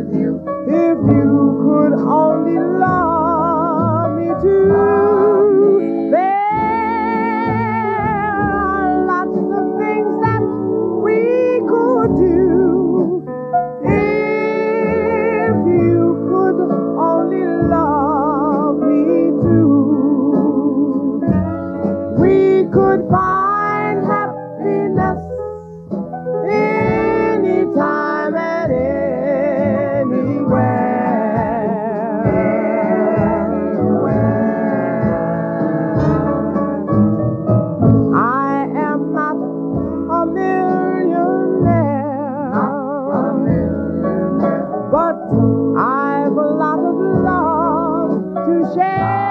If you could only love me too. There are lots of things that we could do. If you could only love me too. We could find happiness anytime and anywhere. I am not a millionaire, but I've a lot of love to share.